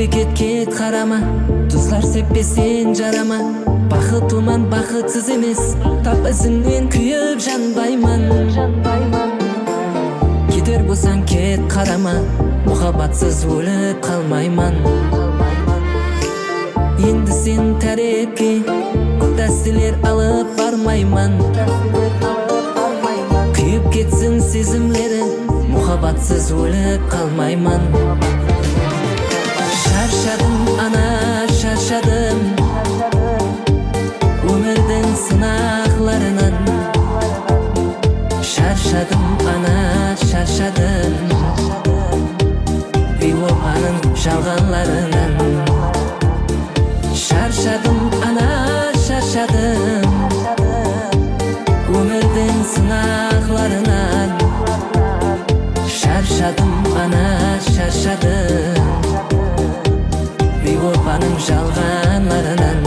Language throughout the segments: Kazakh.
Кет карама, тузлар сеппесен жарама. Бакытыман бакытсыз эмес, тап өзүңдөн күйүп жанбайман. Кетер болсаң кет карама, мухаббатсыз өлүп калмайман. Енді сен тарепке тәсілер алып бармайман. Күйіп кетсін сезімлері, мухаббатсыз өліп қалмайман. Шаршадым ана, шаршадым өмірдің сынақларынан. Шаршадым ана, шаршадым бейуапаның жалғанларынан. Шаршадым ана, шаршадым өмірдің сынақларынан. Шаршадым ана, шаршадым бейуапаның жалғанларынан.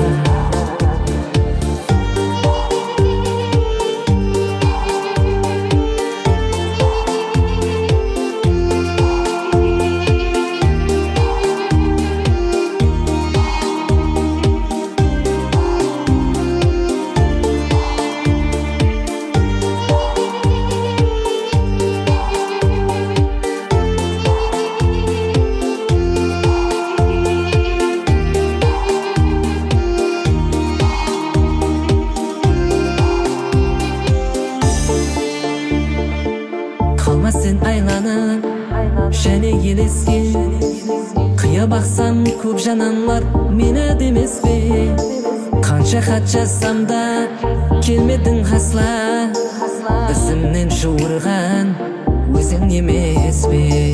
Қалмасын айланып, және елеске. Қия бақсам көп жананлар мені демес пе? Қанша хат жазсам да келмедің асла. Ізімнен жуырған өзің емес пе?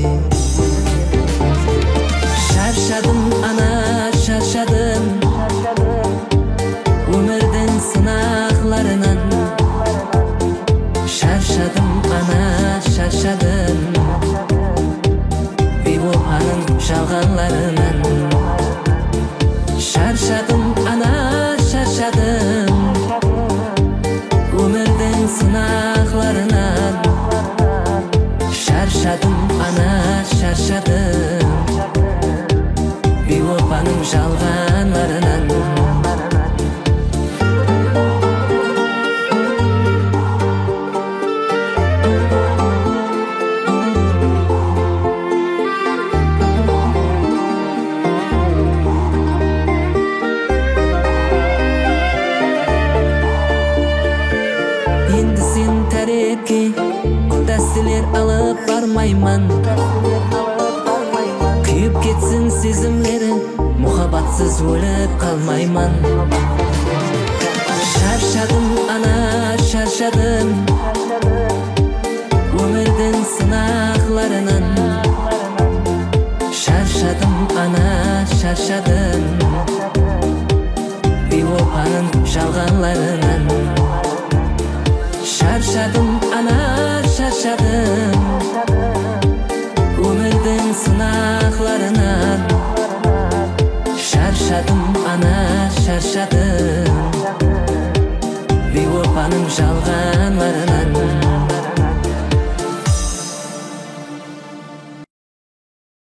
Шаршадым ана, шаршадым өмірдің сынақларынан. Шаршадым ана, шаршадым бейуапаның жалғанларынан. Шаршадым ана, шаршадым өмірдің сынақларынан. Шаршадым ана, шаршадым бейуапаның жалғанларынан. Енді сен тарепке тәсілер алып бармайман. Күйіп кетсін сезімлері, мухаббатсыз өліп қалмайман. Шаршадым ана, шаршадым өмірдің сынақларынан. Шаршадым ана, шаршадым бейуапаның жалғанларынан. Шаршадым ана, шаршадым